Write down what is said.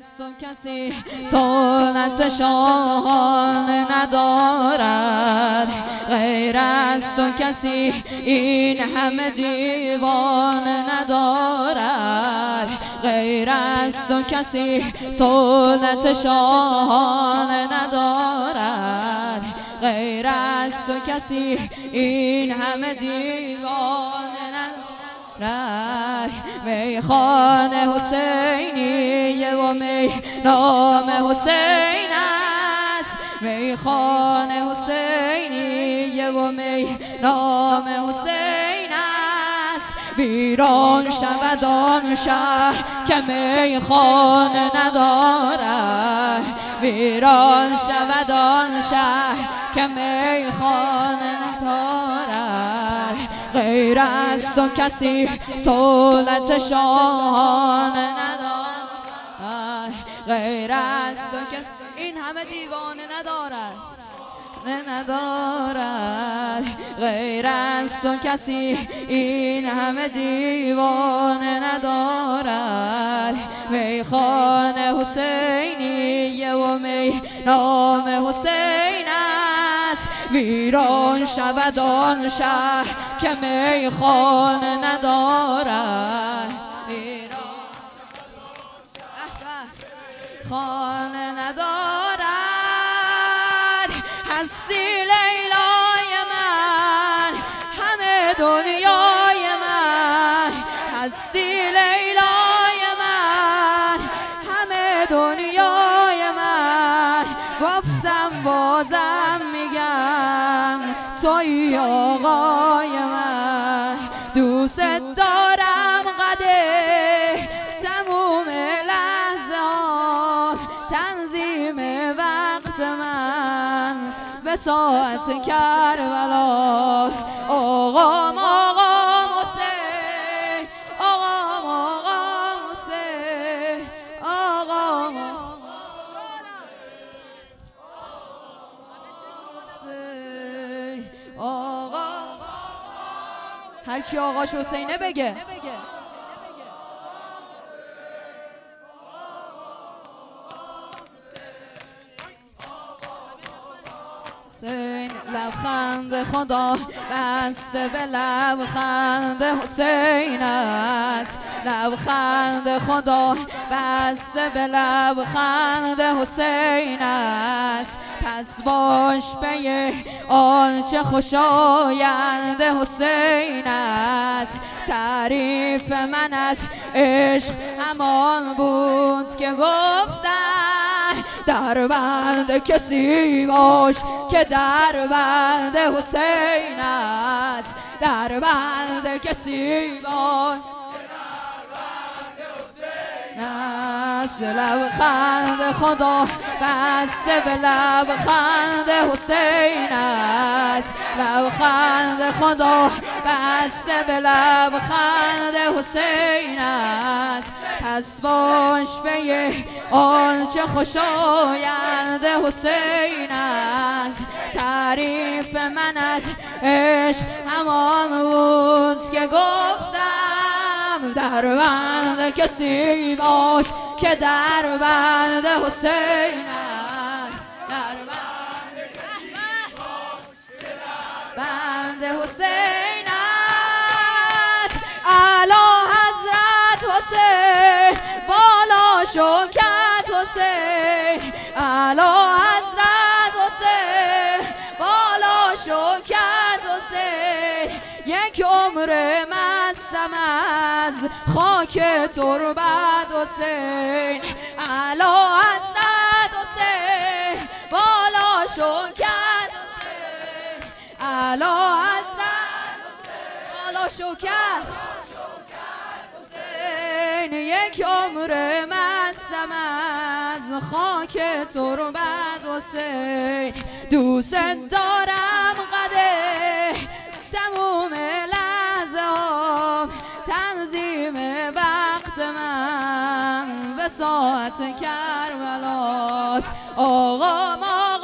است و کسی سنت شاهان ندارد، غیر است و کسی این همه دیوان ندارد، غیر است و کسی سنت شاهان ندارد، غیر است و کسی این همه دیوان ندارد. میخانه حسینیه و می نام حسین است، میخانه حسینیه و می نام حسین است. ویران شود آن شهر که میخانه ندارد، ویران شود آن شهر که میخانه ندارد، غیر است و کسی سنت شاهان ندارد، غیر است و کسی این همه دیوانه ندارد غیر است و کسی این همه دیوانه ندارد. میخانه حسینیه و می نام حسین است، ویران شود آن شهر که میخانه ندارد، خانه ندارد. هستی لیلای من، همه دنیای من، هستی لیلای من، همه دنیای من. گفتم بازم میگم توی آقای من، دوست دارم قده تموم لحظه ها، تنظیم وقت من به ساعت کربلا. آقام آقام حسین، آقام آقام حسین، آقام حسین، آقا. هر کی آقاش حسینه بگه. حسین لبخند خدا بسته به لبخند حسین است، لبخند خدا بسته به لبخند حسین است. پس باش پی آنچه خوشایند حسین است. تعریف من از عشق همان بود که گفتم، در بند کسی باش که در بند حسین است، در بند کسی باش است. لبخند خدا بسته به لبخند حسین است، لبخند خدا بسته به لبخند حسین است. پس باش پی آنچه خوشایند حسین است. تعریف من از عشق همان بود که گفتم، در بند کسی باش که در بند حسین است، در بند کسی باش که در بند حسین است. اعلی حضرت حسین، بالا شوکت حسین، اعلی حضرت حسین، بالا شوکت حسین. یک عمر مستم از خاک تربت حسین، اعلی حضرت حسین، بالا شوکت حسین، اعلی حضرت حسین، بالا شوکت حسین. یک عمر مستم از خاک تربت حسین. دوست دارم قده تموم لحظه ها، تنظیم وقت من به ساعت کربلاست. آقا ما